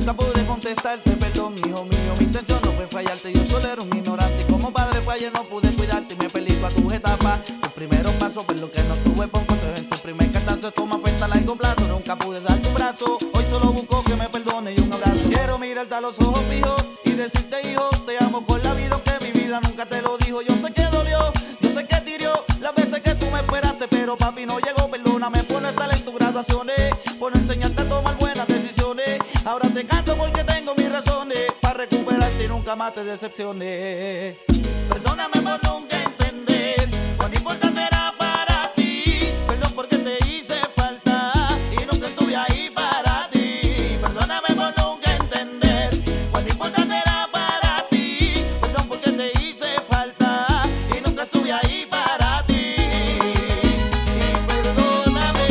nunca pude contestarte, perdón, hijo mío. Mi intención no fue fallarte, yo solo era un ignorante. Como padre fallé, no pude cuidarte y me perdí a tus etapas. Tus primeros pasos, por lo que no tuve por consejo. En tu primer cantazo, esto me afecta a largo plazo. Nunca pude dar tu brazo, hoy solo busco que me perdone y un abrazo. Quiero mirarte a los ojos fijos y decirte, hijo, te amo con la vida, aunque mi vida nunca te lo dijo. Yo sé que dolió, yo sé que tiró las veces que tú me esperaste, pero papi no llegó, perdóname por no estar en tus graduaciones, por no enseñarte a tomar buenas decisiones. Ahora te canto porque tengo mis razones para recuperarte y nunca más te decepciones. Perdóname por nunca entender cuán importante era para ti. Perdón porque te hice falta y nunca estuve ahí para ti. Perdóname por nunca entender cuán importante era para ti. Perdón porque te hice falta y nunca estuve ahí para ti. Y perdóname,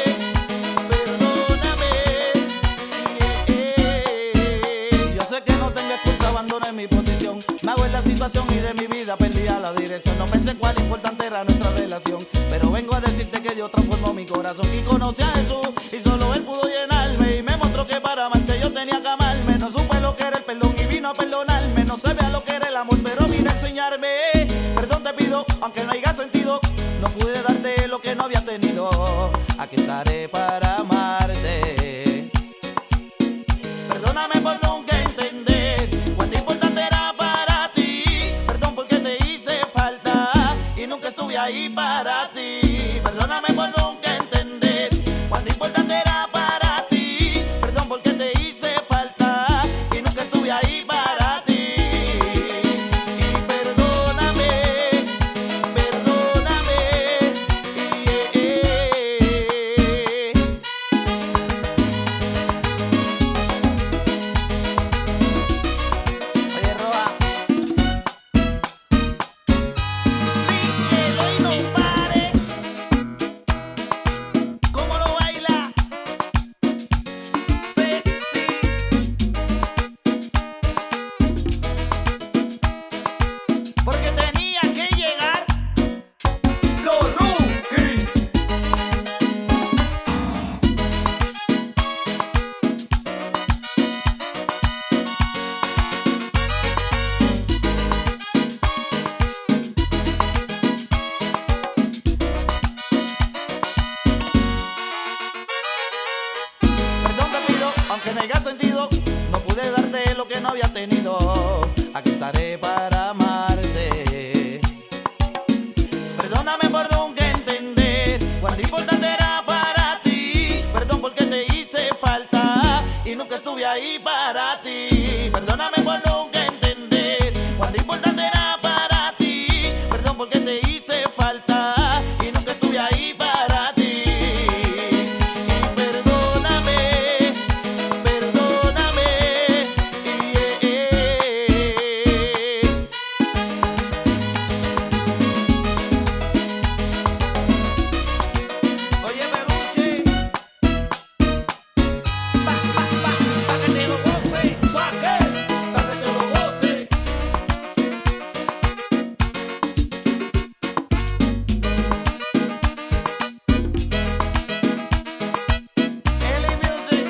yo sé que no tengo excusa, abandoné mi posición. Me hago en la situación y de mi vida perdí a la dirección. No pensé cuál importante era nuestra relación, pero vengo a decirte que Dios transformó mi corazón y conocí a Jesús y solo Él pudo llenarme. Y me mostró que para amarte yo tenía que amarme. No supe lo que era el perdón y vino a perdonarme. No sabía lo que era el amor, pero vino a enseñarme. Perdón te pido, aunque no haya sentido. No pude darte lo que no había tenido. Aquí estaré para amarte. Perdóname por nunca entender cuán importante era para ti. Perdón porque te hice falta y nunca estuve ahí para ti. Perdóname por nunca entender cuán importante era para ti. Perdón porque te hice falta y nunca estuve ahí para ti. Y perdóname, Oye, Roa, síguelo y no pares. ¿Cómo lo baila? Sexy. Porque tenía que llegar los rookies. Perdón te pido, aunque no haya sentido. No pude darte lo que no había tenido. Aquí estaré para amarte. Perdóname por nunca entender cuán importante era para ti. Perdón porque te hice falta y nunca estuve ahí para ti. Perdóname por nunca entender cuán importante era para ti. Perdón porque te hice falta y nunca estuve ahí para ti. Y perdóname, Oye, peluche, pa' que te lo goce. ¿Pa' qué? Pa' que te lo goce. L Music,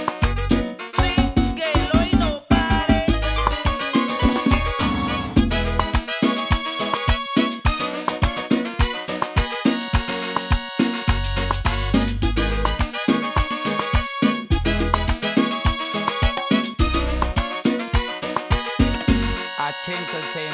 síguelo y no pares. H Entertainment.